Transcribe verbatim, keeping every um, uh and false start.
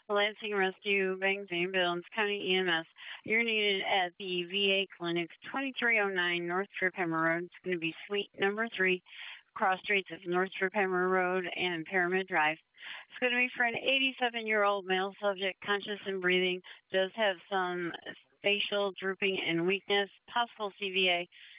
Lansing Rescue, Bangor, Billings County E M S. You're needed at the V A clinic, twenty-three oh nine North Triphammer Road. It's going to be suite number three, cross streets of North Triphammer Road and Pyramid Drive. It's going to be for an eighty-seven-year-old male subject, conscious and breathing, does have some facial drooping and weakness, possible C V A.